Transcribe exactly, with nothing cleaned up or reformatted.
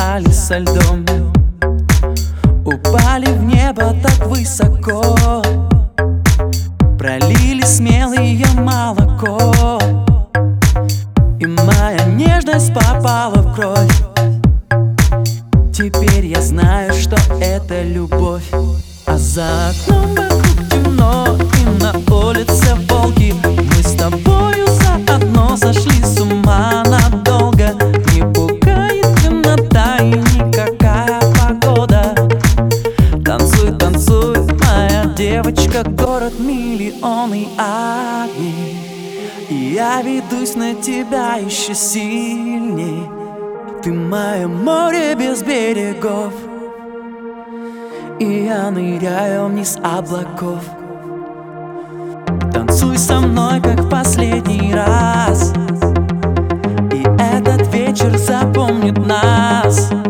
смешали со льдом, упали в небо так высоко, пролили смелое молоко, и моя нежность попала в кровь. Теперь я знаю, что это любовь. А за окном вокруг темно, и на улице волки. Мы с тобою заодно сошли с ума надолго. Не пугает темнота и никакая погода. Танцуй, танцуй, моя девочка, город миллионы огней. И я ведусь на тебя еще сильней. Ты мое море без берегов, и я ныряю вниз облаков. Танцуй со мной, как в последний раз, и этот вечер запомнит нас.